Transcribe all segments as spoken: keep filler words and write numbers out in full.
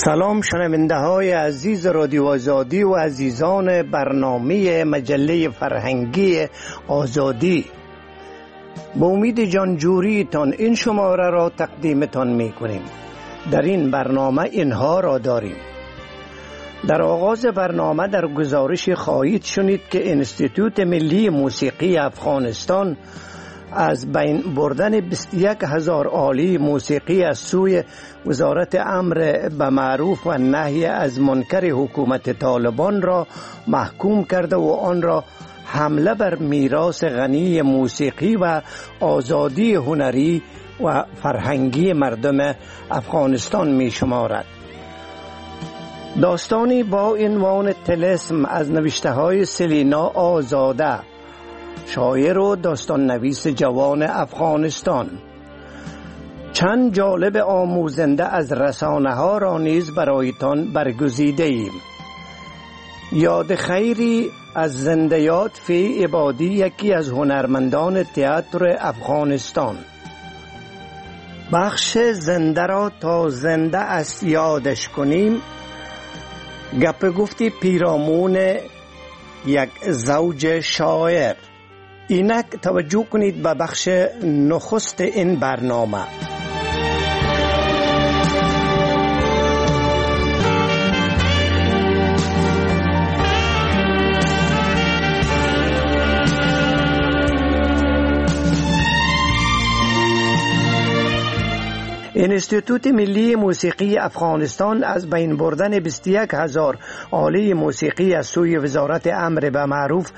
سلام شنونده های عزیز رادیو آزادی و عزیزان برنامه مجله فرهنگی آزادی، با امید جانجوری تان این شماره را تقدیمتان می کنیم. در این برنامه اینها را داریم. در آغاز برنامه در گزارش خواهید شنید که انستیتوت ملی موسیقی افغانستان از بین بردن بیست و یک هزار آله موسیقی از سوی وزارت امر به معروف و نهی از منکر حکومت طالبان را محکوم کرده و آن را حمله بر میراث غنی موسیقی و آزادی هنری و فرهنگی مردم افغانستان می شمارد. داستانی با عنوان طلسم از نوشته های سلینا آزاده، شاعر و داستان نویس جوان افغانستان. چند جالب آموزنده از رسانه ها را نیز برایتان برگزیده ایم. یاد خیری از زندیات فی عبادی، یکی از هنرمندان تئاتر افغانستان. بخش زنده را تا زنده است یادش کنیم، گپ گفتی پیرامون یک زوج شاعر. اینک توجه کنید به بخش نخست این برنامه. انستیتوت ملی موسیقی افغانستان از بین بردن بیست و یک هزار آله موسیقی از سوی وزارت امر به معروف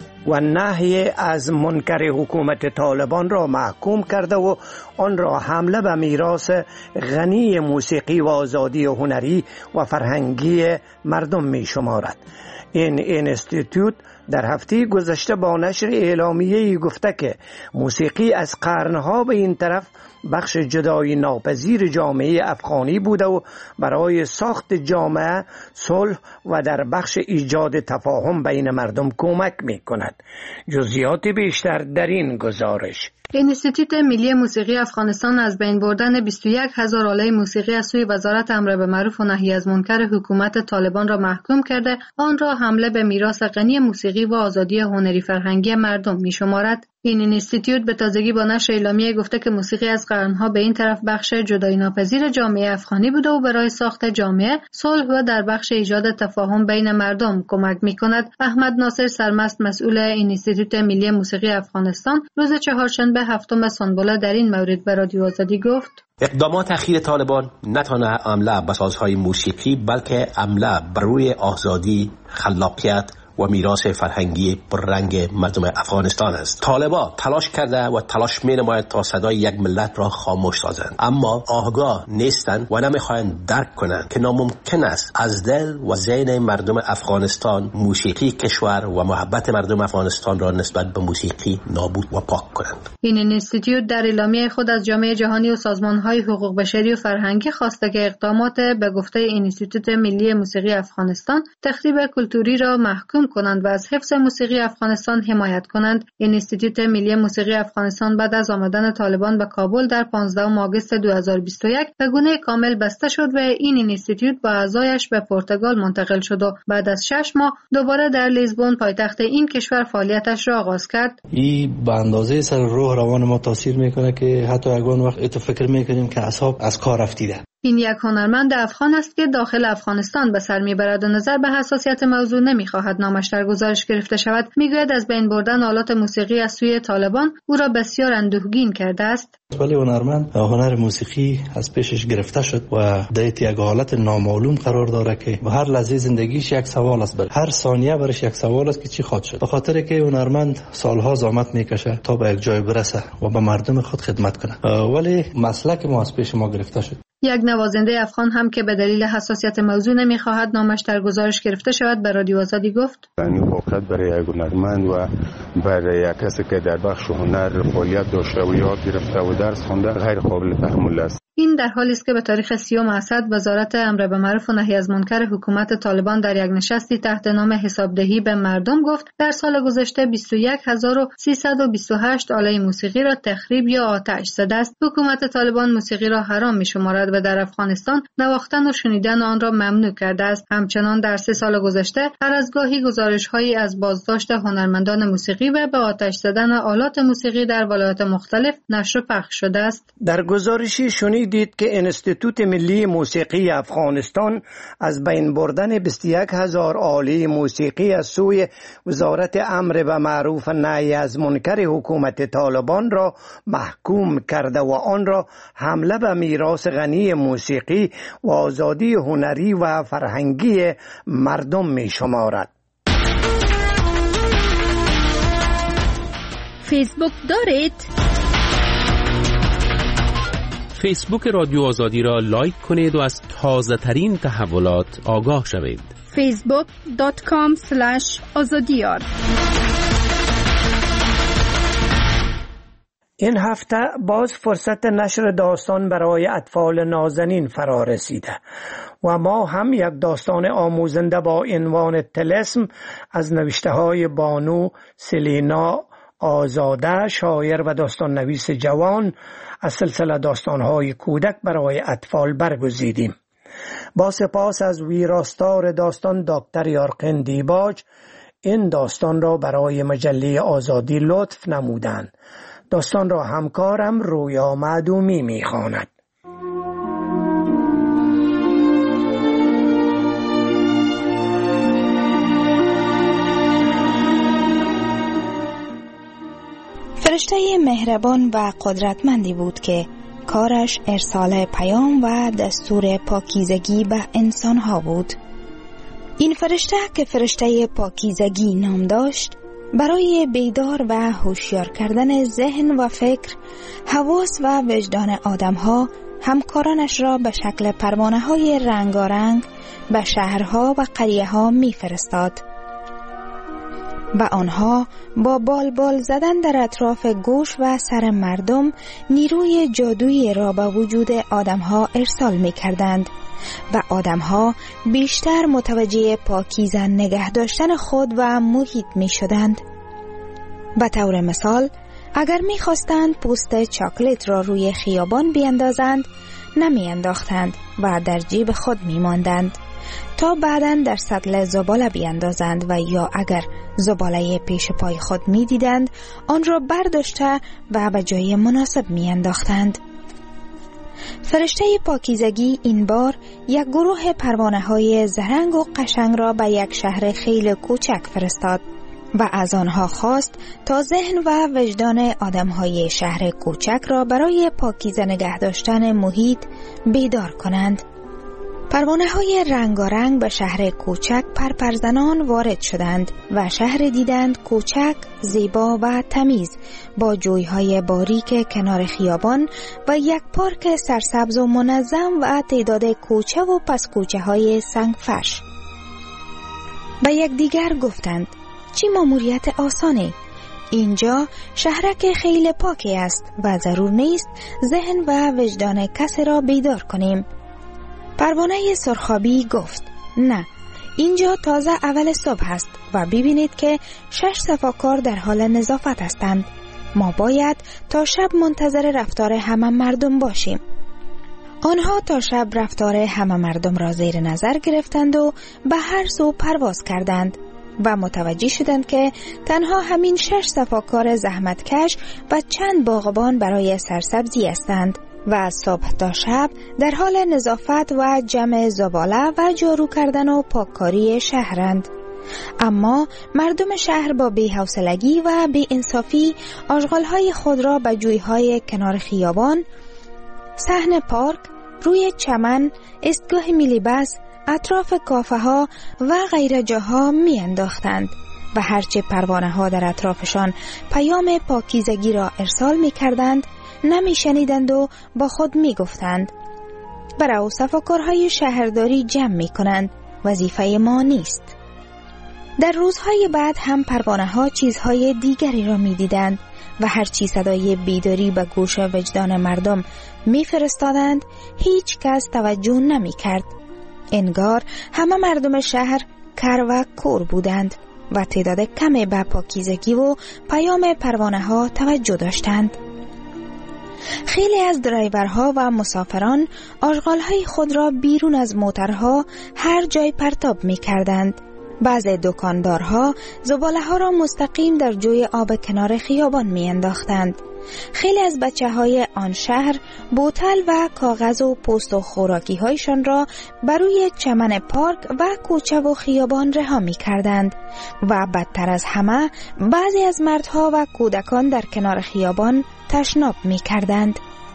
و نهی از منکر حکومت طالبان را محکوم کرده و آن را حمله به میراث غنی موسیقی و آزادی هنری و فرهنگی مردم می شمارد. این انستیتوت در هفته گذشته با نشر اعلامیه‌ای گفته که موسیقی از قرنها به این طرف بخش جدای ناپذیر جامعه افغانی بوده و برای ساخت جامعه، صلح و در بخش ایجاد تفاهم بین مردم کمک می کند. جزئیات بیشتر در این گزارش. انستیتوت ملی موسیقی افغانستان از بین بردن بیست و یک هزار آله موسیقی از سوی وزارت امر به معروف و نهی از منکر حکومت طالبان را محکوم کرده، آن را حمله به میراث غنی موسیقی و آزادی هنری فرهنگی مردم می شمارد. این انستیتوت به تازگی با نشر اعلامیه گفته که موسیقی از قرنها به این طرف بخش جدایی ناپذیر جامعه افغانی بوده و برای ساخت جامعه، صلح و در بخش ایجاد تفاهم بین مردم کمک می کند. احمد ناصر سرمست، مسئول انستیتوت ملی موسیقی افغانستان، روز چهارشنبه هفتم سنبله در این مورد به رادیو آزادی گفت: اقدامات اخیر طالبان نه تنها حمله به سازهای موسیقی بلکه حمله بر روی آزادی، خلاقیت و میراث فرهنگی پررنگ مردم افغانستان است. طالبان تلاش کرده و تلاش می نماید تا صدای یک ملت را خاموش سازند، اما آگاه نیستند و نمیخواهند درک کنند که ناممکن است از دل و ذهن مردم افغانستان موسیقی کشور و محبت مردم افغانستان را نسبت به موسیقی نابود و پاک کنند. این انستیتوت در اعلامیه خود از جامعه جهانی و سازمان‌های حقوق بشری و فرهنگی خواسته که اقدامات به گفته انستیتوت ملی موسیقی افغانستان تخریب کلتوری را محکوم کنند و از حفظ موسیقی افغانستان حمایت کنند. انستیتوت ملی موسیقی افغانستان بعد از آمدن طالبان به کابل در پانزدهم آگوست دو هزار و بیست و یک به گونه کامل بسته شد و این انستیتوت با اعضایش به پرتغال منتقل شد و بعد از شش ماه دوباره در لیزبون پایتخت این کشور فعالیتش را آغاز کرد. این به اندازه سر روح روان ما تاثیر میکنه که حتی اگه وقت اتو فکر میکنیم که اعصاب از کار رفتیده. این یک هنرمند افغان است که داخل افغانستان به سر میبرد و نظر به حساسیت موضوع نمیخواهد نامش در گزارش گرفته شود. میگوید از بین بردن آلات موسیقی از سوی طالبان او را بسیار اندوهگین کرده است. ولی هنرمند هنر موسیقی از پیشش گرفته شد و در یک حالت نامعلوم قرار داره که به هر لحظه زندگیش یک سوال است، بر هر ثانیه برش یک سوال است که چی خواهد شد. به خاطر که هنرمند سالها زحمت میکشه تا به یک جای برسه و به مردم خود خدمت کنه، ولی مسلک ما از پیش ما گرفته شد. یک نوازنده افغان هم که به دلیل حساسیت موضوع نمیخواهد نامش در گزارش گرفته شود به رادیو آزادی گفت: این واقعیت برای یک هنرمند و برای یک کسی که در بخش هنر فعالیت داشته و یاد گرفته و درس خوانده غیر قابل تحمل است. این این در حالی است که به تاریخ سیوم اسد وزارت امر به معروف و نهی از منکر حکومت طالبان در یک نشستی تحت نام حسابدهی به مردم گفت در سال گذشته بیست و یک هزار و سیصد و بیست و هشت آله موسیقی را تخریب یا آتش زده است. حکومت طالبان موسیقی را حرام می‌شمارد و در افغانستان نواختن و شنیدن آن را ممنوع کرده است. همچنان در سه سال گذشته هر از گاهی گزارش‌هایی از بازداشت هنرمندان موسیقی و به آتش زدن آلات موسیقی در ولایات مختلف نشر و پخش شده است. در گزارشی شنیدید که انستیتوت ملی موسیقی افغانستان از بین بردن بیست و یک هزار آله موسیقی از سوی وزارت امر به معروف و نهی از منکر حکومت طالبان را محکوم کرده و آن را حمله به میراث غنی موسیقی و آزادی هنری و فرهنگی مردم می شمارد. فیسبوک دارید؟ فیسبوک رادیو آزادی را لایک کنید و از تازه ترین تحولات آگاه شوید. فیسبوک دات کام اسلش آزادیار. این هفته باز فرصت نشر داستان برای اطفال نازنین فرا رسیده و ما هم یک داستان آموزنده با عنوان طلسم از نوشته های بانو سلینا آزاده، شاعر و داستان نویس جوان، از سلسله داستان‌های کودک برای اطفال برگزیدیم. با سپاس از ویراستار داستان دکتر یارقین دیباج این داستان را برای مجله آزادی لطف نمودند. داستان را همکارم رویا معدومی می‌خواند. فرشته مهربان و قدرتمندی بود که کارش ارسال پیام و دستور پاکیزگی به انسانها بود. این فرشته که فرشته پاکیزگی نام داشت، برای بیدار و هوشیار کردن ذهن و فکر، حواس و وجدان آدمها همکارانش را به شکل پروانه‌های رنگارنگ به شهرها و قریه‌ها می‌فرستاد و آنها با بال بال زدن در اطراف گوش و سر مردم نیروی جادویی را به وجود آدمها ارسال می کردند و آدمها بیشتر متوجه پاکیزه نگه داشتن خود و محیط می شدند. به طور مثال، اگر می خواستند پوست چاکلت را روی خیابان بیندازند، نمی انداختند و در جیب خود می ماندند تا بعداً در سطل زباله بیندازند و یا اگر زباله پیش پای خود می دیدند آن را برداشته و به جای مناسب می انداختند. فرشته پاکیزگی این بار یک گروه پروانه های زرنگ و قشنگ را به یک شهر خیلی کوچک فرستاد و از آنها خواست تا ذهن و وجدان آدم های شهر کوچک را برای پاکیزه نگه داشتن محیط بیدار کنند. پروانه های رنگارنگ به شهر کوچک پرپرزنان وارد شدند و شهر دیدند کوچک، زیبا و تمیز، با جویهای باریک کنار خیابان و یک پارک سرسبز و منظم و تعداد کوچه و پس کوچه های سنگفرش. به یک دیگر گفتند چی ماموریت آسانه؟ اینجا شهرک خیلی پاکی است و ضرور نیست ذهن و وجدان کسی را بیدار کنیم. پروانه سرخابی گفت نه، اینجا تازه اول صبح است و ببینید که شش صفاکار در حال نظافت هستند. ما باید تا شب منتظر رفتار همه مردم باشیم. آنها تا شب رفتار همه مردم را زیر نظر گرفتند و به هر سو پرواز کردند و متوجه شدند که تنها همین شش صفاکار زحمتکش و چند باغبان برای سرسبزی هستند و از صبح تا شب در حال نظافت و جمع زباله و جارو کردن و پاککاری شهرند. اما مردم شهر با بی‌حوصلگی و بی‌انصافی آشغال‌های خود را به جوی‌های کنار خیابان، صحن پارک، روی چمن، ایستگاه میلیبس، اطراف کافه‌ها و غیره جاها می‌انداختند و هرچه پروانه‌ها در اطرافشان پیام پاکیزگی را ارسال می‌کردند نمی‌شنیدند و با خود می‌گفتند برای صفاکارهای شهرداری جمع می‌کنند، وظیفه ما نیست. در روزهای بعد هم پروانه ها چیزهای دیگری را می دیدند و هرچی صدای بیداری به گوش وجدان مردم می فرستادند هیچ کس توجه نمی کرد. انگار همه مردم شهر کر و کور بودند و تعداد کمی به پاکیزگی و پیام پروانه ها توجه داشتند. خیلی از درایورها و مسافران آشغالهای خود را بیرون از موترها هر جای پرتاب می کردند. بعضی دکاندارها زباله ها را مستقیم در جوی آب کنار خیابان می انداختند. خیلی از بچه های آن شهر بوتل و کاغذ و پوست و خوراکی هایشان را بروی چمن پارک و کوچه و خیابان رها می کردند و بدتر از همه بعضی از مردها و کودکان در کنار خیابان تشناب می کردند.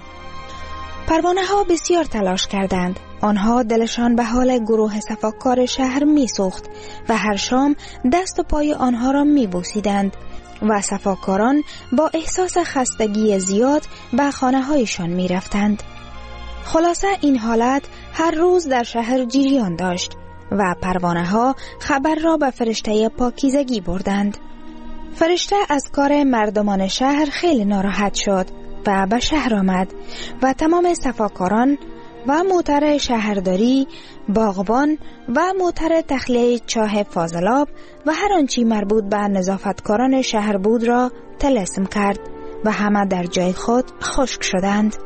پروانه ها بسیار تلاش کردند. آنها دلشان به حال گروه صفاکار شهر می سوخت و هر شام دست و پای آنها را می بوسیدند و صفاکاران با احساس خستگی زیاد به خانه هایشان می رفتند. خلاصه این حالت هر روز در شهر جریان داشت و پروانه ها خبر را به فرشته پاکیزگی بردند. فرشته از کار مردمان شهر خیلی ناراحت شد و به شهر آمد و تمام صفاکاران و موتر شهرداری، باغبان و موتر تخلیه چاه فاضلاب و هر آنچه مربوط به نظافتکاران شهر بود را طلسم کرد و همه در جای خود خشک شدند.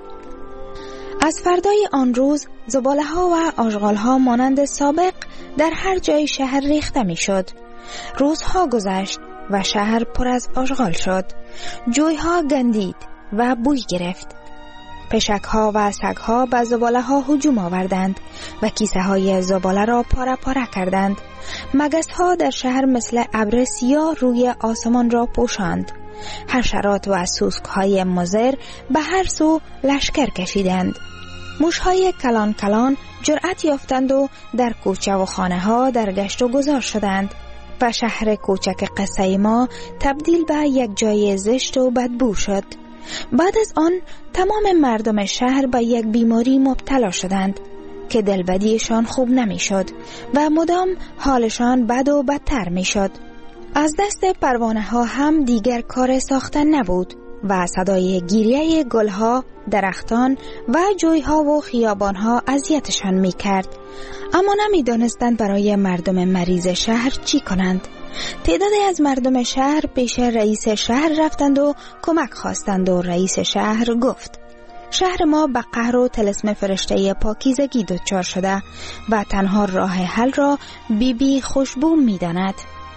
از فردای آن روز زباله ها و آشغال ها مانند سابق در هر جای شهر ریخته می شد. روزها گذشت و شهر پر از آشغال شد. جوی ها گندید و بوی گرفت. پشک ها و سگ ها به زباله ها هجوم آوردند و کیسه های زباله را پاره پاره کردند. مگس ها در شهر مثل ابر سیاه روی آسمان را پوشاند. حشرات و سوسک های مضر به هر سو لشکر کشیدند. موش های کلان کلان جرأت یافتند و در کوچه و خانه ها در گشت و گذار شدند و شهر کوچک قصه ما تبدیل به یک جای زشت و بدبو شد. بعد از آن تمام مردم شهر به یک بیماری مبتلا شدند که دلبدیشان خوب نمی شد و مدام حالشان بد و بدتر می شد. از دست پروانه ها هم دیگر کار ساختن نبود و صدای گریه گلها، درختان و جویها و خیابانها اذیتشان می کرد. اما نمی دانستند برای مردم مریض شهر چی کنند. تعدادی از مردم شهر پیش رئیس شهر رفتند و کمک خواستند و رئیس شهر گفت شهر ما به قهر و طلسم فرشته پاکیزگی دچار شده و تنها راه حل را بی بی خوشبو می داند.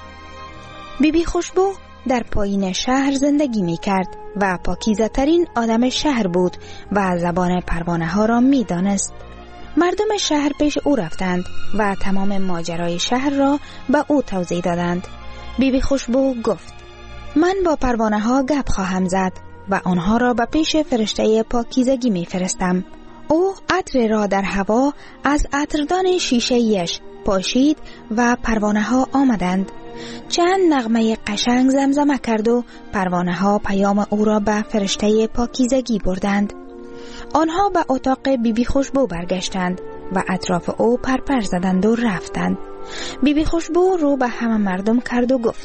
بی بی خوشبو در پایین شهر زندگی می کرد و پاکیزه ترین آدم شهر بود و زبان پروانه ها را می دانست. مردم شهر پیش او رفتند و تمام ماجرای شهر را به او توضیح دادند. بی بی خوشبو گفت من با پروانه ها گپ خواهم زد و آنها را به پیش فرشته پاکیزگی می فرستم. او عطر را در هوا از عطردان شیشه یش پاشید و پروانه ها آمدند. چند نغمه قشنگ زمزمه کرد و پروانه ها پیام او را به فرشته پاکیزگی بردند. آنها به اتاق بی بی خوشبو برگشتند و اطراف او پرپر زدند و رفتند. بی بی خوشبو رو به همه مردم کرد و گفت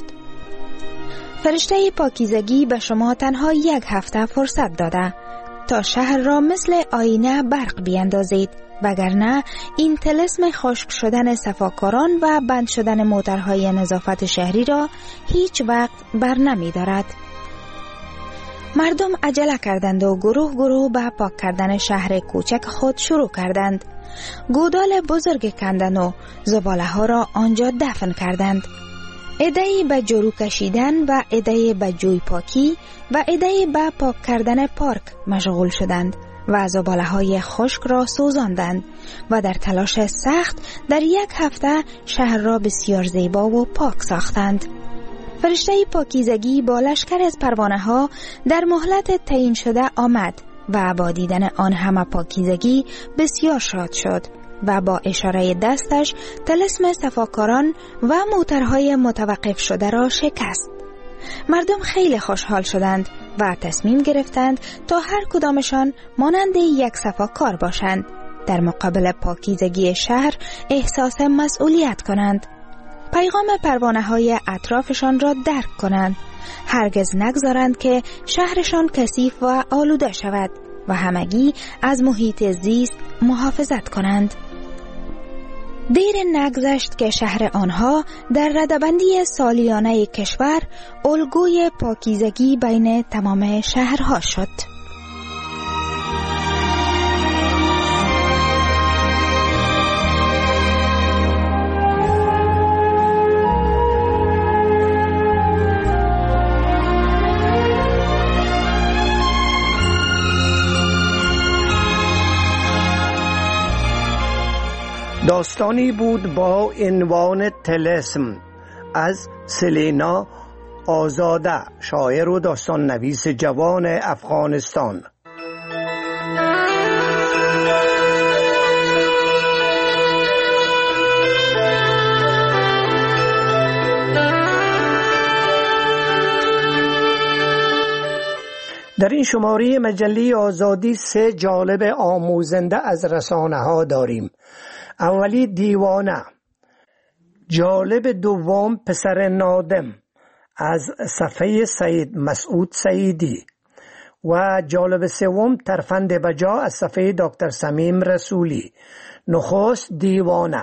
فرشته پاکیزگی به شما تنها یک هفته فرصت داده تا شهر را مثل آینه برق بیندازید، وگرنه این طلسم خشک شدن صفاکاران و بند شدن موترهای نظافت شهری را هیچ وقت بر نمی دارد. مردم عجله کردند و گروه گروه به پاک کردن شهر کوچک خود شروع کردند. گودال بزرگ کندند و زباله ها را آنجا دفن کردند. عده‌ای به جارو کشیدن و عده‌ای به جوی پاکی و عده‌ای به پاک کردن پارک مشغول شدند و زباله های خشک را سوزاندند و در تلاش سخت در یک هفته شهر را بسیار زیبا و پاک ساختند. فرشته پاکیزگی با لشکر از پروانه ها در مهلت تعیین شده آمد و با دیدن آن همه پاکیزگی بسیار شاد شد و با اشاره دستش طلسم صفاکاران و موترهای متوقف شده را شکست. مردم خیلی خوشحال شدند و تصمیم گرفتند تا هر کدامشان مانند یک صفاکار باشند، در مقابل پاکیزگی شهر احساس مسئولیت کنند. پیغام پروانه های اطرافشان را درک کنند. هرگز نگذارند که شهرشان کثیف و آلوده شود و همگی از محیط زیست محافظت کنند. دیر نگذشت که شهر آنها در ردبندی سالیانه کشور الگوی پاکیزگی بین تمام شهرها شد. داستانی بود با عنوان طلسم از سلینا آزاده، شاعر و داستان نویس جوان افغانستان. در این شماره مجله آزادی سه جالب آموزنده از رسانه ها داریم. اولی دیوانه، جالب دوم پسر نادم از صفحه سید مسعود سعیدی و جالب سوم ترفند بجا از صفحه دکتر سمیم رسولی. نخست دیوانه.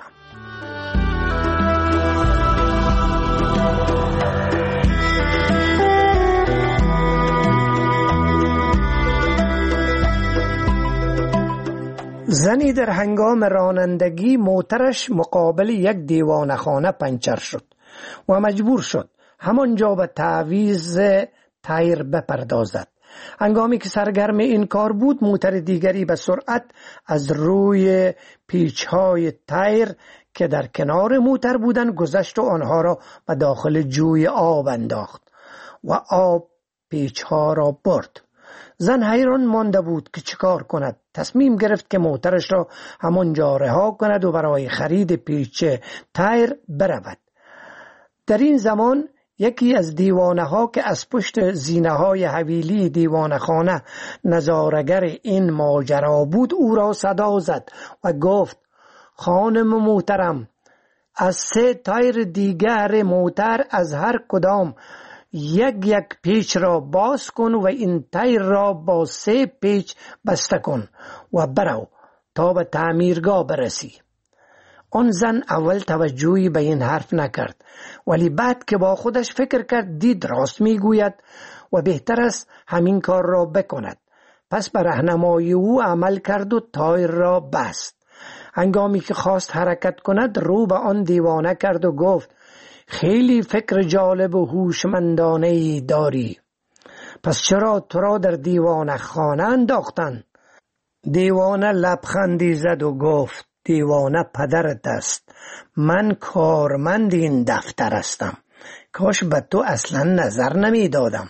زنی در هنگام رانندگی موترش مقابل یک دیوانه خانه پنچر شد و مجبور شد همانجا به تعویض تایر بپردازد. هنگامی که سرگرم این کار بود، موتر دیگری به سرعت از روی پیچ‌های تایر که در کنار موتر بودند گذشت و آنها را به داخل جوی آب انداخت و آب پیچ‌ها را برد. زن حیران مانده بود که چیکار کند. تصمیم گرفت که موترش را همانجا رها کند و برای خرید پیچ تایر برود. در این زمان یکی از دیوانه ها که از پشت زینه های حویلی دیوانه خانه نظارگر این ماجرا بود او را صدا زد و گفت: خانم محترم، از سه تایر دیگر موتر از هر کدام یک یک پیچ را باز کن و این تایر را با سه پیچ بسته کن و برو تا به تعمیرگاه برسی. آن زن اول توجهی به این حرف نکرد، ولی بعد که با خودش فکر کرد دید راست میگوید و بهتر است همین کار را بکند. پس به راهنمایی او عمل کرد و تایر را بست. هنگامی که خواست حرکت کند رو به آن دیوانه کرد و گفت: خیلی فکر جالب و هوشمندانه‌ای داری، پس چرا تو را در دیوانه خانه انداختن؟ دیوانه لبخندی زد و گفت: دیوانه پدرت است، من کارمند این دفتر هستم، کاش به تو اصلا نظر نمی دادم.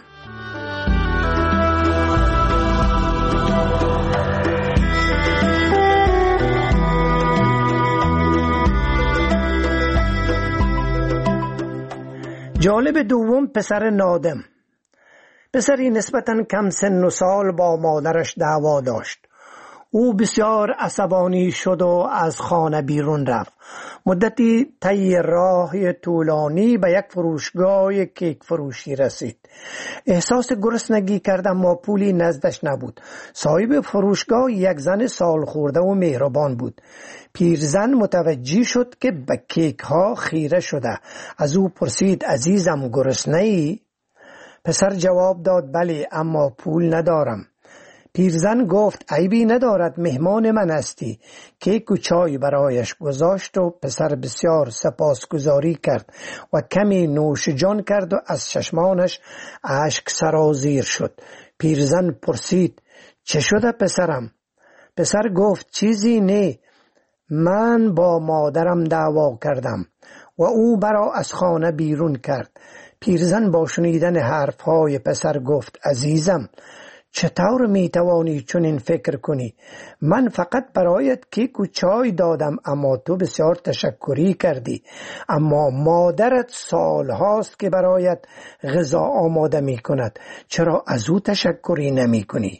جالب دوم پسر نادم. پسری نسبتاً کم سن و سال با مادرش دعوا داشت. او بسیار عصبانی شد و از خانه بیرون رفت. مدتی طی راه طولانی به یک فروشگاه کیک فروشی رسید. احساس گرسنگی کرد اما پولی نزدش نبود. صاحب فروشگاه یک زن سال خورده و مهربان بود. پیرزن متوجه شد که به کیک ها خیره شده. از او پرسید: عزیزم گرسنه‌ای؟ پسر جواب داد: بله، اما پول ندارم. پیرزن گفت: عیبی ندارد، مهمان من هستی. کیک و چای برایش گذاشت و پسر بسیار سپاسگزاری کرد و کمی نوش جان کرد و از چشمانش اشک سرازیر شد. پیرزن پرسید: چه شده پسرم؟ پسر گفت: چیزی نه، من با مادرم دعوا کردم و او مرا از خانه بیرون کرد. پیرزن با شنیدن حرفهای پسر گفت: عزیزم، چطور میتوانی چنین فکر کنی؟ من فقط برایت کیک و چای دادم اما تو بسیار تشکری کردی، اما مادرت سال هاست که برایت غذا آماده می کند، چرا از او تشکری نمی کنی؟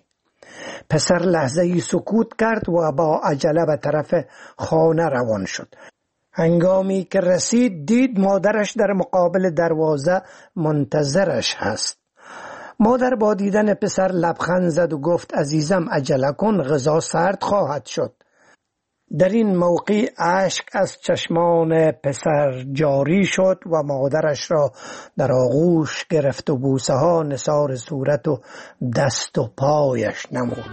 پسر لحظه‌ای سکوت کرد و با عجله به طرف خانه روان شد. هنگامی که رسید دید مادرش در مقابل دروازه منتظرش هست. مادر با دیدن پسر لبخند زد و گفت عزیزم عجله کن، غذا سرد خواهد شد. در این موقع اشک از چشمان پسر جاری شد و مادرش را در آغوش گرفت و بوسه ها نثار صورت و دست و پایش نمود.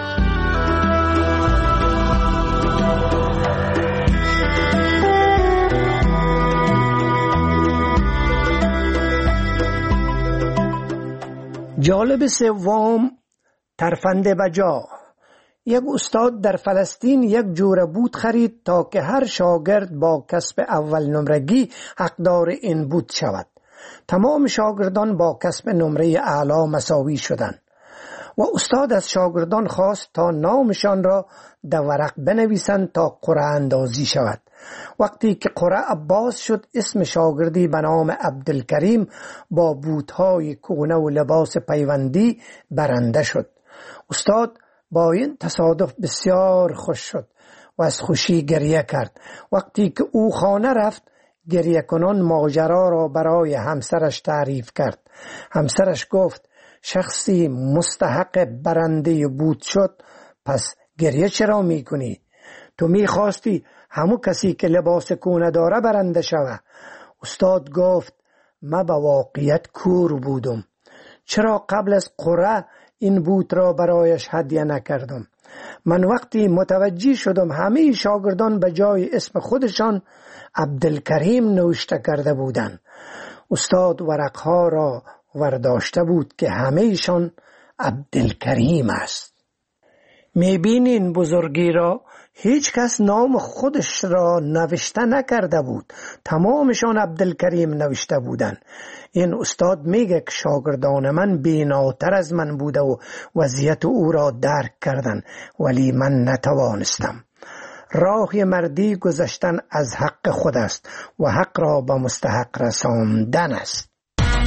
جالب سوم، ترفند بجا. یک استاد در فلسطین یک جوره بوت خرید تا که هر شاگرد با کسب اول نمرگی حقدار این بوت شود. تمام شاگردان با کسب نمره اعلا مساوی شدند و استاد از شاگردان خواست تا نامشان را در ورق بنویسند تا قرعه اندازی شود. وقتی که قرعه باز شد اسم شاگردی به نام عبدالکریم با بوت‌های کهنه و لباس پیوندی برنده شد. استاد با این تصادف بسیار خوش شد و از خوشی گریه کرد. وقتی که او خانه رفت گریه کنان ماجرا را برای همسرش تعریف کرد. همسرش گفت شخصی مستحق برنده بوت شد، پس گریه چرا می کنی؟ تو می خواستی همو کسی که لباس کهنه داره برنده شوه. استاد گفت من به واقعیت کور بودم. چرا قبل از قرعه این بوت را برایش هدیه نکردم؟ من وقتی متوجه شدم همه شاگردان به جای اسم خودشان عبدالکریم نوشته کرده بودند. استاد ورقها را ورداشته بود که همه ایشان عبدالکریم است. میبینین بزرگی را؟ هیچ کس نام خودش را نوشته نکرده بود، تمامشان عبدالکریم نوشته بودند. این استاد میگه که شاگردان من بیناتر از من بوده و وضعیت او را درک کردن، ولی من نتوانستم. راه مردی گذشتن از حق خود است و حق را به مستحق رساندن است.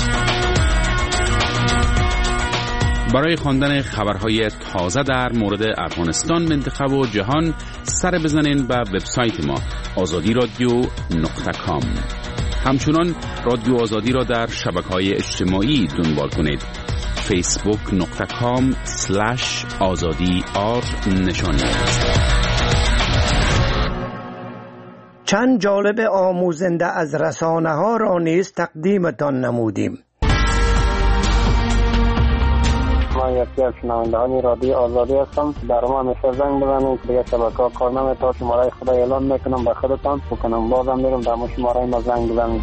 برای خواندن خبرهای تازه در مورد افغانستان، منطقه و جهان سر بزنین به وبسایت ما آزادی رادیو نقطه کام. همچنان رادیو آزادی را در شبکه‌های اجتماعی دنبال کنید. فیسبوک نقطه کام سلش آزادی آر نشانی است. چند جالب آموزنده از رسانه ها را نیز تقدیمتان نمودیم. من یکی از شنوندگان رادیو آزادی هستم. در ما همیشه زنگ بزنید، دیگه شبکه‌ها کار نمی‌کنه. شماره خدا اعلام میکنم به خودتان بکنم، بازم میرم در ما شماره ما زنگ بزنید.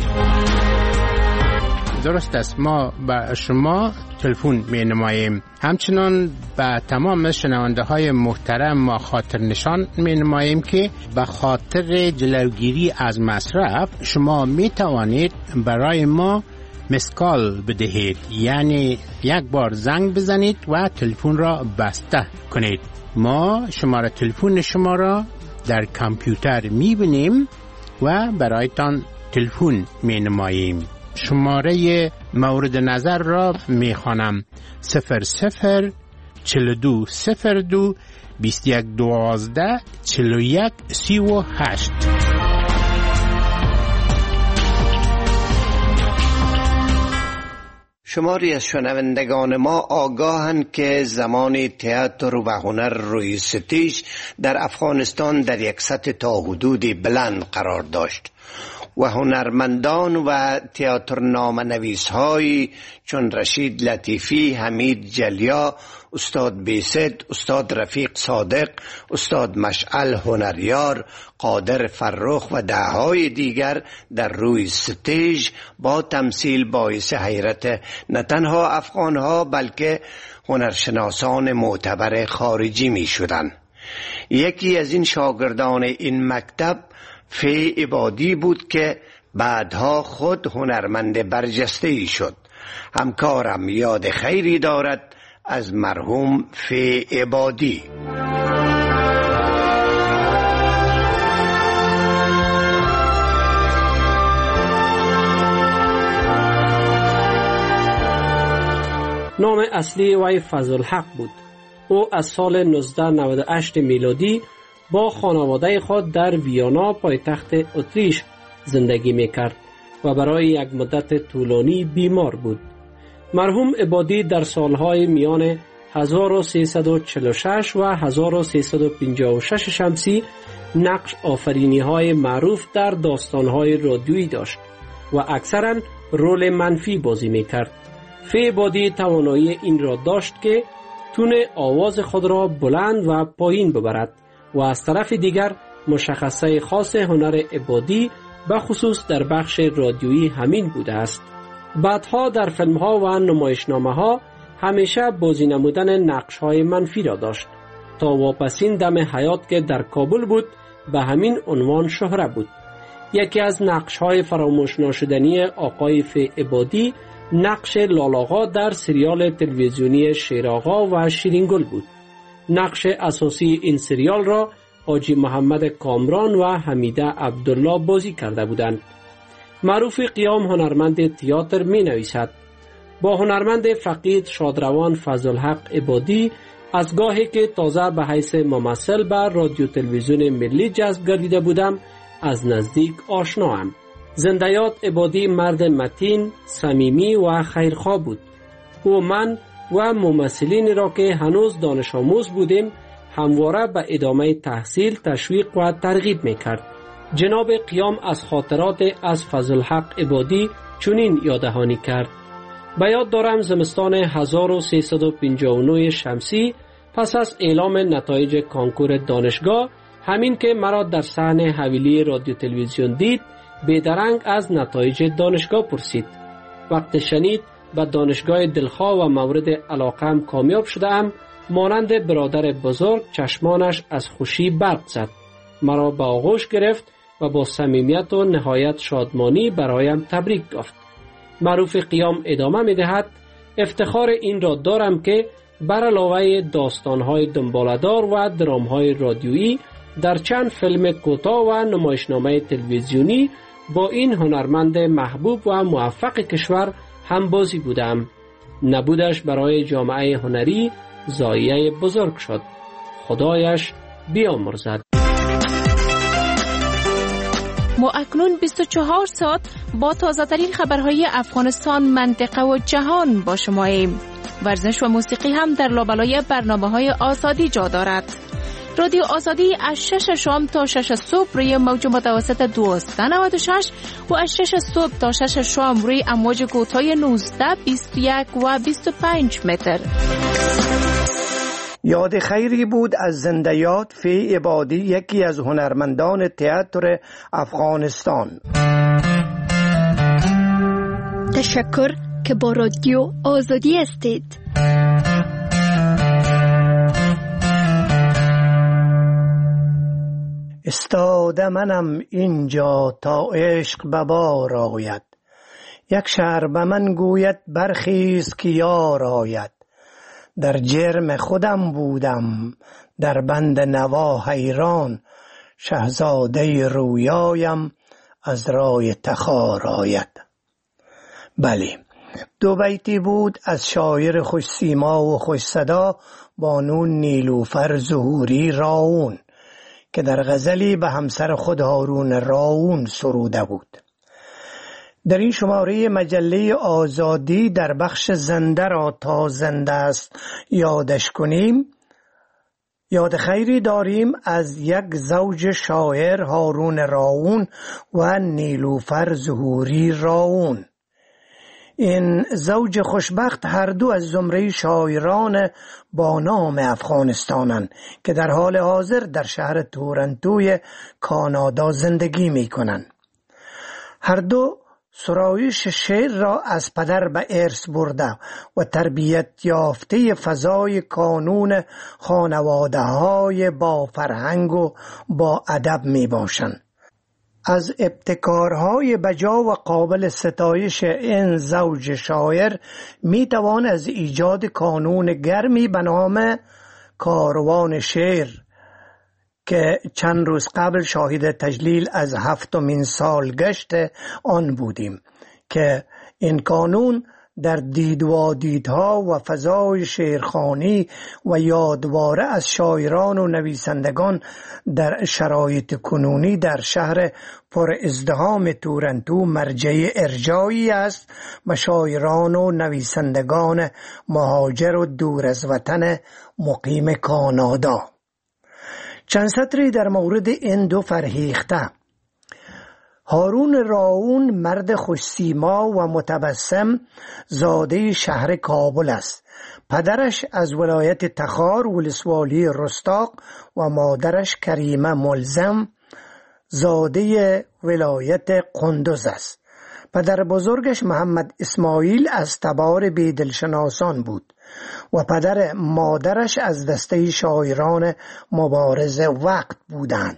درست است، ما به شما تلفن می نماییم. همچنان به تمام شنونده های محترم ما خاطر نشان می نماییم که به خاطر جلوگیری از مصرف شما می توانید برای ما مسکال بدهید، یعنی یک بار زنگ بزنید و تلفن را بسته کنید. ما شماره تلفن شما را در کامپیوتر می بینیم و برایتان تلفن می نماییم. شماره مورد نظر را می خوانم: صفر صفر چل دو صفر دو بیست یک دوازده چل یک سی و هشت. شماری از شنوندگان ما آگاهند که زمان تئاتر و هنر روی ستیج در افغانستان در یک سطح تا حدودی بلند قرار داشت و هنرمندان و تئاتر نامه‌نویس های چون رشید لطیفی، حمید جلیا، استاد بیست، استاد رفیق صادق، استاد مشعل هنریار، قادر فرخ و دههای دیگر در روی ستیج با تمثیل باعث حیرت نه تنها افغانها بلکه هنرشناسان معتبر خارجی می شدند. یکی از این شاگردان این مکتب فی عبادی بود که بعدها خود هنرمند برجسته‌ای شد. همکارم یاد خیری دارد از مرحوم فی عبادی. نام اصلی وی فضل حق بود. او از سال نوزده نود و هشت میلادی با خانواده خود در ویانا پایتخت اتریش زندگی میکرد و برای یک مدت طولانی بیمار بود. مرحوم عبادی در سالهای میان هزار و سیصد و چهل و شش و هزار و سیصد و پنجاه و شش شمسی نقش آفرینی های معروف در داستان های رادیویی داشت و اکثرا رول منفی بازی میکرد. فی عبادی توانایی این را داشت که تون آواز خود را بلند و پایین ببرد و از طرف دیگر مشخصه خاص هنر عبادی به خصوص در بخش رادیویی همین بوده است. بعدها در فیلم ها و نمایشنامه ها همیشه بازی نمودن نقش های منفی را داشت تا واپسین دم حیات که در کابل بود به همین عنوان شهره بود. یکی از نقش های فراموش ناشدنی آقای فی عبادی نقش لالاغا در سریال تلویزیونی شیراغا و شیرینگل بود. نقش اساسی این سریال را حاجی محمد کامران و حمیده عبدالله بازی کرده بودند. معروف قیام هنرمند تئاتر می نویسد: با هنرمند فقید شادروان فضلحق عبادی از گاهی که تازه به حیث ممثل به رادیو تلویزیون ملی جذب گردیده بودم از نزدیک آشناام. زندیات عبادی مرد متین، صمیمی و خیرخواه بود. او من و ممثلین را که هنوز دانش آموز بودیم همواره به ادامه تحصیل تشویق و ترغیب میکرد. جناب قیام از خاطرات از فضلحق عبادی چنین یاددهانی کرد: به یاد دارم زمستان هزار و سیصد و پنجاه و نه شمسی پس از اعلام نتایج کنکور دانشگاه، همین که مرا در صحن حویلی رادیو تلویزیون دید بیدرنگ از نتایج دانشگاه پرسید. وقت شنید به دانشگاه دلخواه و مورد علاقم کامیاب شدم، مانند برادر بزرگ چشمانش از خوشی برق زد. مرا به آغوش گرفت و با صمیمیت و نهایت شادمانی برایم تبریک گفت. معروف قیام ادامه می دهد: افتخار این را دارم که بر علاوه داستان‌های دنباله‌دار و درام‌های رادیویی در چند فیلم کوتاه و نمایشنامه تلویزیونی با این هنرمند محبوب و موفق کشور هم بازی بودم. نبودش برای جامعه هنری ضایعه بزرگ شد. خدایش بیامرزد. ما اکنون بیست و چهار ساعت با تازه ترین خبرهای افغانستان، منطقه و جهان با شماییم. ورزش و موسیقی هم در لابلای برنامه های آزادی جا دارد. رادیو آزادی از شش شام تا شش صبح روی موج متوسط دویست و نود و شش و از شش صبح تا شش شام روی امواج کوتاه نوزده، بیست و یک و بیست و پنج متر. یاد خیری بود از زندیات فی عبادی، یکی از هنرمندان تئاتر افغانستان. تشکر که با رادیو آزادی هستید. استاده منم اینجا تا عشق به بار آید، یک شهر به من گوید برخیز که یار آید. در جرم خودم بودم در بند نوا حیران، شهزاده رویایم از رای تخار آید. بله، دو بیتی بود از شاعر خوش سیما و خوش صدا بانو نیلوفر ظهوری راون که در غزلی به همسر خود هارون راون سروده بود. در این شماره مجله آزادی در بخش زنده را تا زنده است یادش کنیم، یاد خیری داریم از یک زوج شاعر هارون راون و نیلوفر ظهوری راون. این زوج خوشبخت هر دو از زمره شاعران با نام افغانستانند که در حال حاضر در شهر تورنتوی کانادا زندگی می کنند. هر دو سرایش شعر را از پدر به ارث برده و تربیت یافته فضای کانون خانواده های با فرهنگ و با ادب می باشند. از ابتکارهای بجا و قابل ستایش این زوج شاعر می توان از ایجاد کانون گرمی به نام کاروان شعر که چند روز قبل شاهد تجلیل از هفتمین سالگشت آن بودیم که این کانون در دیدوادیدها و فضای شعرخوانی و یادواره از شاعران و نویسندگان در شرایط کنونی در شهر پر ازدحام تورنتو مرجع ارجایی است و شاعران و نویسندگان مهاجر و دور از وطن مقیم کانادا. چند سطری در مورد این دو فرهیخته. هارون راون مرد خوش‌سیما و متبسم زاده شهر کابل است. پدرش از ولایت تخار ولسوالی رستاق و مادرش کریمه ملزم زاده ولایت قندوز است. پدر بزرگش محمد اسماعیل از تبار بیدلشناسان بود و پدر مادرش از دسته شاعران مبارز وقت بودند.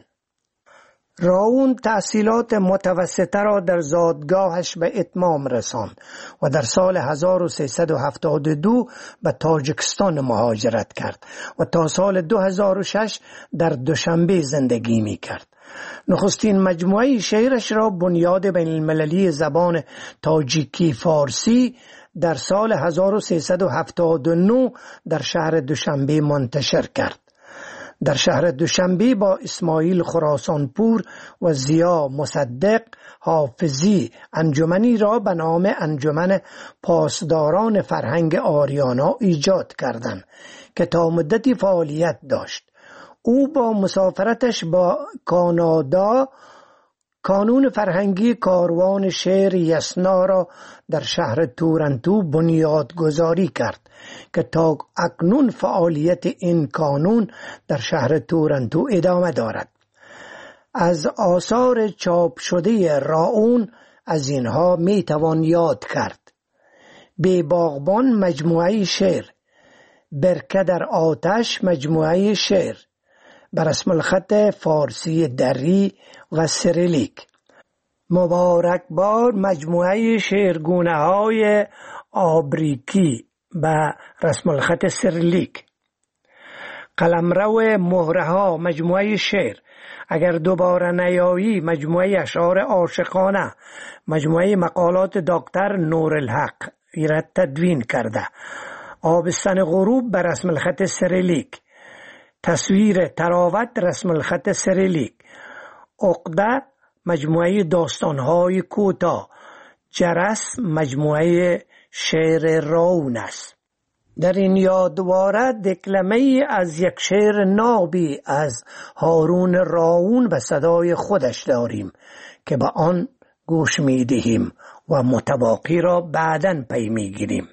راون تحصیلات متوسطه را در زادگاهش به اتمام رساند و در سال هزار و سیصد و هفتاد و دو به تاجیکستان مهاجرت کرد و تا سال دو هزار و شش در دوشنبه زندگی می کرد. نخستین مجموعه شعرش را بنیاد بین المللی زبان تاجیکی فارسی در سال هزار و سیصد و هفتاد و نه در شهر دوشنبه منتشر کرد. در شهر دوشنبه با اسماعیل خراسانپور و زیا مصدق حافظی انجمنی را به نام انجمن پاسداران فرهنگ آریانا ایجاد کردند که تا مدتی فعالیت داشت. او با مسافرتش با کانادا کانون فرهنگی کاروان شعر یسنا را در شهر تورنتو بنیادگذاری کرد که تا اکنون فعالیت این کانون در شهر تورنتو ادامه دارد. از آثار چاپ شده راون از اینها می توان یاد کرد: بی باغبان مجموعه شعر، برکه در آتش مجموعه شعر، بر اسم الخط فارسی دری و سریلیک، مبارکباد مجموعه شعرگونه های آبریکی به رسم الخط سریلیک، قلمرو مهره ها مجموعه شعر، اگر دوباره نیایی مجموعه اشعار عاشقانه، مجموعه مقالات دکتر نورالحق را تدوین کرده، آبستن غروب به رسم الخط سریلیک، تصویر تراوت رسم الخط سریلیک، عقده مجموعه داستانهای کوتاه، جرس مجموعه شعر راون است. در این یادواره دکلمه از یک شعر نابی از هارون راون به صدای خودش داریم که به آن گوش می دهیم و متباقی را بعداً پی می گیریم.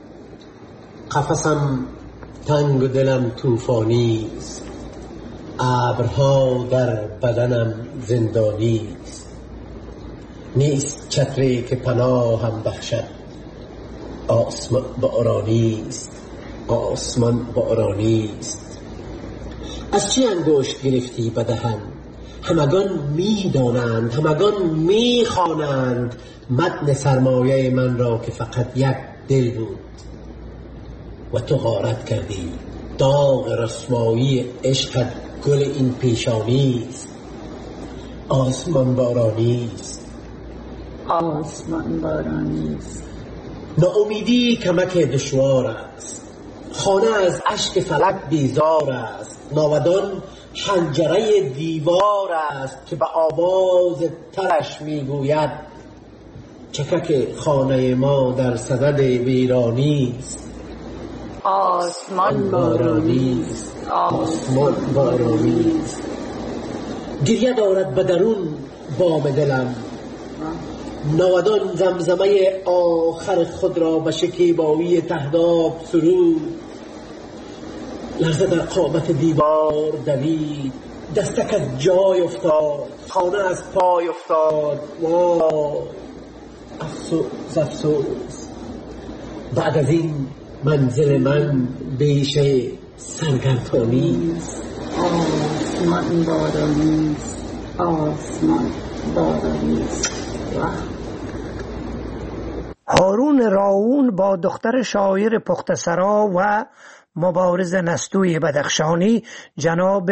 قفسم تنگ و دلم طوفانی است، ابرها در بدنم زندانی است، نیست چتری که پناهم بخشد، آسمان بارانی است، آسمان بارانی است. از چه انگشت گرفتی به دهن؟ همگان می دانند، همگان می خوانند متن سرمایه من را که فقط یک دل بود و تو غارت کردی. داغ رسوایی عشقت گل این پیشانی است، آسمان بارانی است، آسمان بارانی است. ناامیدی کمک دشوار است، خانه از اشک فلک بیزار است، ناودان حنجره دیوار است که به آواز ترش میگوید چکک خانه ما در صدد ویرانی است، آسمان بارانی است، آسمان بارانی است. گریه دارد به درون بام دلم، ناودان زمزمه آخر خود را به شکیبایی تهداب سرود، لرزه در قامت دیوار دوید، دستک از جای افتاد، خانه از پای افتاد. وای افسوس افسوس، بعد از این منزل من بیش سرگردانی است، آسمان بارانی است، آسمان بارانی است. هارون راون با دختر شاعر پختسرا و مبارز نستوی بدخشانی جناب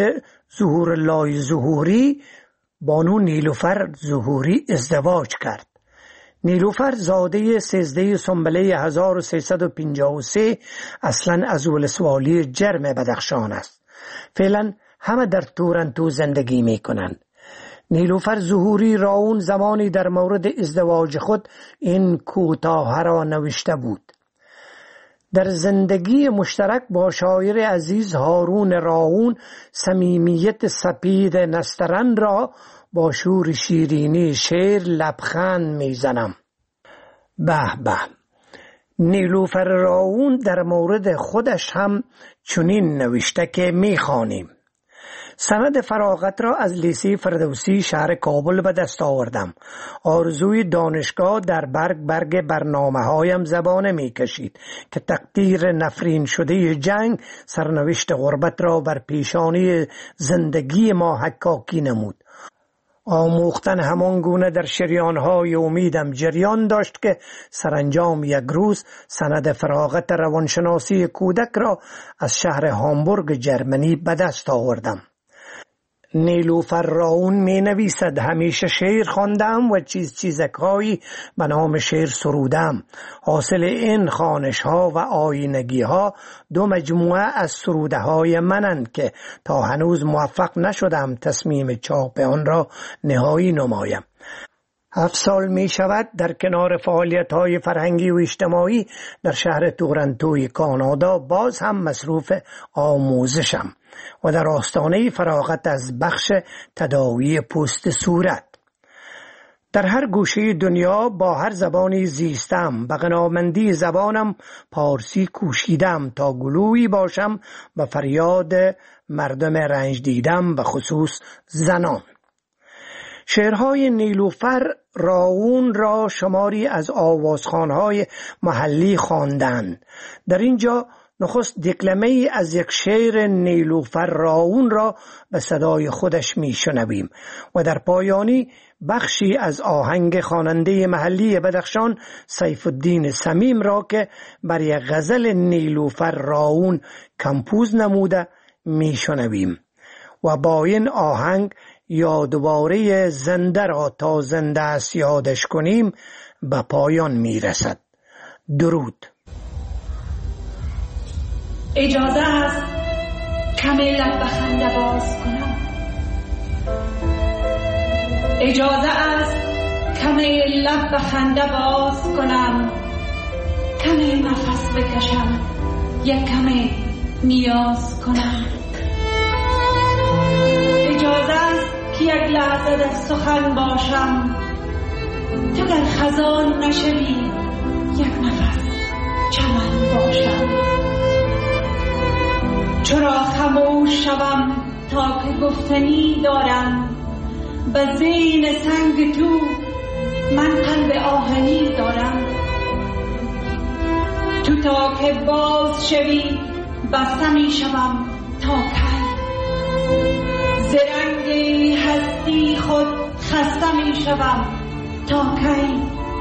ظهورالله ظهوری بانو نیلوفر ظهوری ازدواج کرد. نیلوفر زاده سیزده سنبله هزار و سیصد و پنجاه و سه اصلا از ولسوالی جرم بدخشان است. فعلا همه در تورنتو زندگی می کنند. نیلوفر ظهوری راون زمانی در مورد ازدواج خود این کوتاه را نوشته بود: در زندگی مشترک با شاعر عزیز هارون راون صمیمیت سپید نسترن را با شور شیرینی شعر لبخند میزنم. به به. نیلوفر راون در مورد خودش هم چنین نوشته که میخوانیم: سند فراغت را از لیسه فردوسی شهر کابل به دست آوردم. آرزوی دانشگاه در برگ برگ برنامه هایم زبانه می کشید که تقدیر نفرین شده جنگ سرنوشت غربت را بر پیشانی زندگی ما حکاکی نمود. آموختن همان گونه در شریانهای امیدم جریان داشت که سرانجام یک روز سند فراغت روانشناسی کودک را از شهر هامبورگ جرمنی به دست آوردم. نیلوفر راون می نویسد: همیشه شعر خواندم و چیز چیزکهایی به نام شعر سرودم. حاصل این خوانش ها و آینگی ها دو مجموعه از سروده های منند که تا هنوز موفق نشدم تصمیم چاپ آن را نهایی نمایم. هفت سال می شود در کنار فعالیت های فرهنگی و اجتماعی در شهر تورنتوی کانادا باز هم مصروف آموزشم و در آستانه فراغت از بخش تداوی پوست صورت. در هر گوشه دنیا با هر زبانی زیستم. به غنامندی زبانم پارسی کوشیدم تا گلویی باشم به فریاد مردم رنج دیدم، به خصوص زنان. شعرهای نیلوفر راون را شماری از آوازخوان‌های محلی خواندند. در اینجا نخست دکلمه ای از یک شعر نیلوفر راون را به صدای خودش میشنویم و در پایانی بخشی از آهنگ خواننده محلی بدخشان سیف الدین صمیم را که بر یک غزل نیلوفر راون کمپوز نموده میشنویم و با این آهنگ یادواره زنده را تا زنده است یادش کنیم به پایان میرسد. درود. اجازه است کمی لب به خنده باز کنم. اجازه است کمی لب به خنده باز کنم. کمی نفس بکشم، یک کمی نیاز کنم. اجازه است که یک لحظه در سخن باشم. تو در خزان نشوی، یک نفس چمن باشم. چرا خاموش شوم تا که گفتنی دارم؟ به زین سنگ تو من قلب آهنی دارم. تو تا که باز شوی بسته می شوم تا کی؟ زرنگ هستی خود خسته می شوم تا کی؟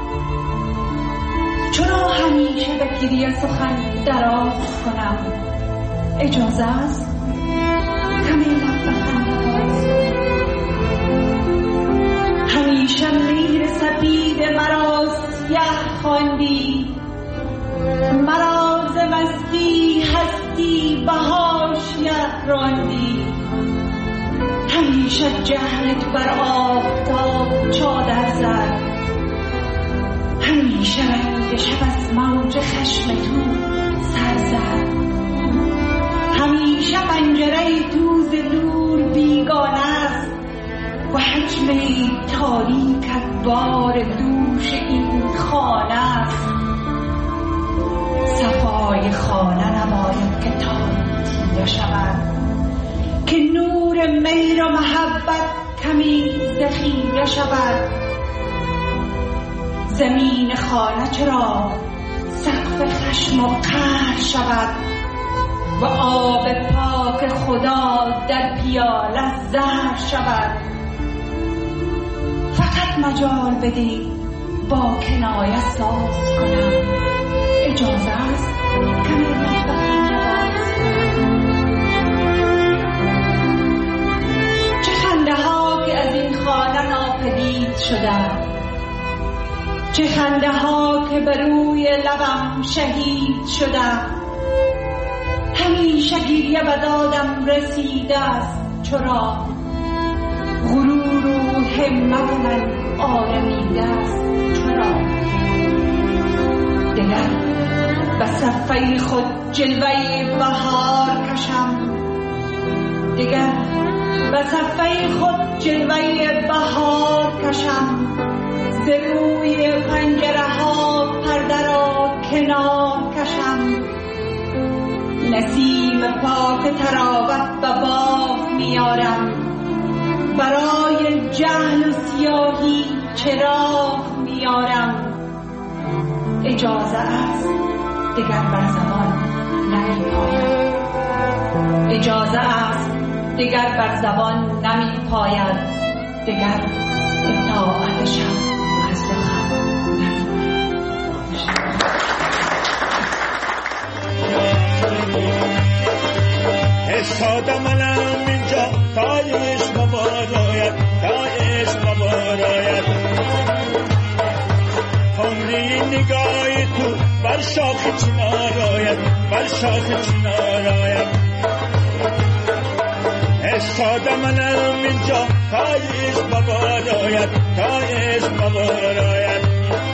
چرا همیشه به گریه سخن دراز کنم؟ اجازه است کمی لب به خنده باز. همیشه مهر سپید مرا سیه خواندی، مرا ز مستی هستی بهاشیه راندی. همیشه جهلت بر آفتاب چادر زد، همیشه رنگ شب از موج خشم تو سر زد. همیشه پنجره تو ز نور بیگانه است و حجم تاریکت بار دوش این خانه است. صفای خانه نباید که تاریک شود، که نور مهر و محبت کمی ذخیره شود. زمین خانه چرا سقف خشم و قهر شود و آب پاک خدا در پیاله زهر شود. فقط مجال بده با کنایه ساز کنم. اجازه است کمی لب به خنده باز کنم. چه خنده ها که از این خانه ناپدید شده، چه خنده ها که بر روی لبم شهید شده، همیشه گریه به دادم رسیده است چرا غرور و همت من آرمیده است چرا دگر به صفحه خود جلوه بهار کشم، دگر به صفحه خود جلوه بهار کشم، ز روی پنجره ها پرده را کنار کشم، نسیم پاک تراوت به باغ میارم، برای جهل و سیاهی چراغ میارم. اجازه است دگر بر زبان نمی پاید، اجازه است دگر بر زبان نمی پاید، دگر اطاعتشم از سخن نمی پاید. استاده منم اینجا تا عشق مباراید، تا عشق مباراید، عمری نگاهی تو بر شاخ چنار آید، بر شاخ چنار آید. استاده منم اینجا تا عشق مباراید، تا عشق مباراید،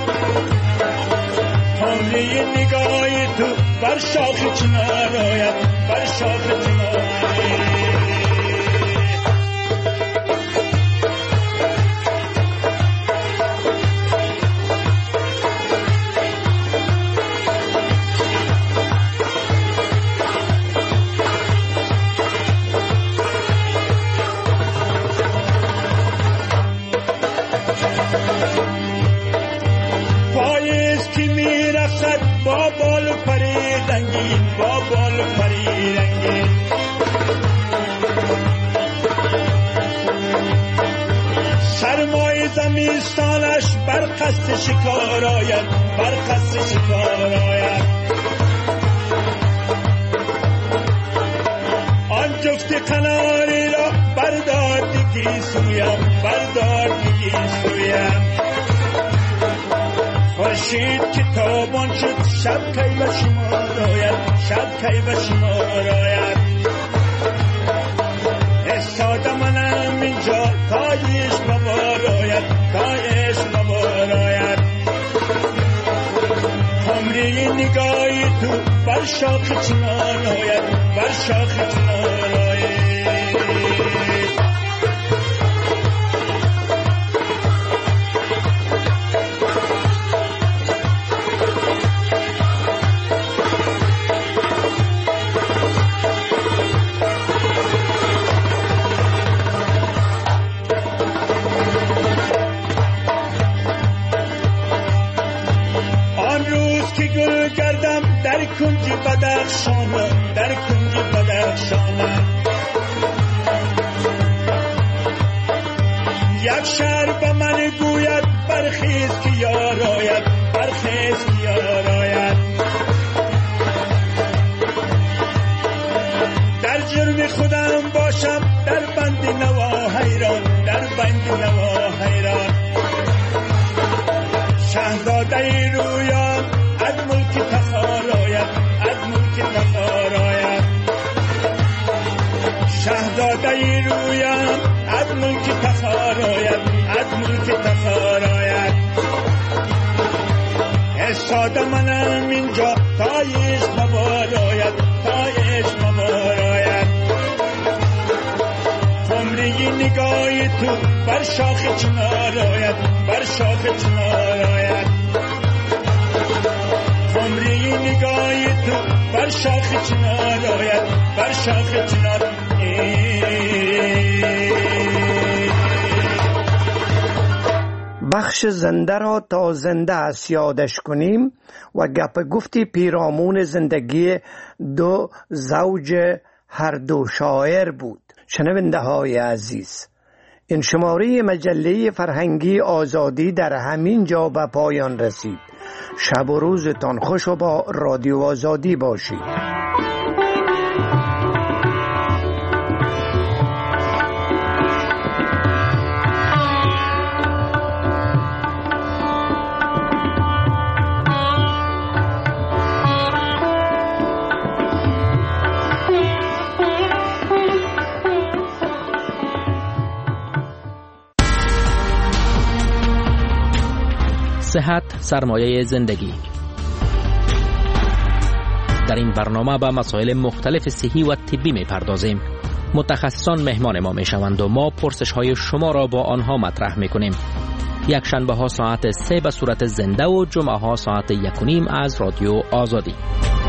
عمری نگاهی تو بر شاخ چنار آید، بر شاخ چنار آید. با بال پریدنگی، با بال پریدنگی، سرمای زمستانش بر قصد شکار آید، بر قصد شکار آید. آن جفت قناری را بردار دیگی سویم، بردار دیگی سویم. خورشید که تابان شد شب کی به شمار آید، شب کی به شمار آید. استاده منم اینجا تا عشق ببار آید، تا عشق ببار آید. عمری نگاهی تو بر شاخ چنار آید، بر شاخ چنار آید. در کنج بدخشانم، در کنج بدخشانم، یک شهر به من گوید برخیز که یار آید، برخیز که یار آید. در جرم خودم باشم در بند نوا حیران، در بند نوا حیران. شهزاده رویان از ملک تخار آید، از ملک تخار آید. شهزاده رویم از ملک تخار آید، از ملک تخار آید. استاده منم اینجا تا عشق مبار آید، تا عشق مبار آید. عمری نگاهی تو بر شاخ چنار آید، بر شاخ چنار آید. عمری نگاهی تو بر شاخ چنار آید، بر شاخ چنار بخش زنده را تا زنده است یادش کنیم و گپ گفتی پیرامون زندگی دو زوج هر دو شاعر بود. شنونده های عزیز، این شماره مجله فرهنگی آزادی در همین جا به پایان رسید. شب و روزتان خوش و با رادیو آزادی باشید. صحت سرمایه زندگی. در این برنامه به مسائل مختلف صحی و طبی می پردازیم. متخصصان مهمان ما می شوند و ما پرسش های شما را با آنها مطرح می کنیم. یک شنبه ها ساعت سه به صورت زنده و جمعه ها ساعت یک و نیم از رادیو آزادی.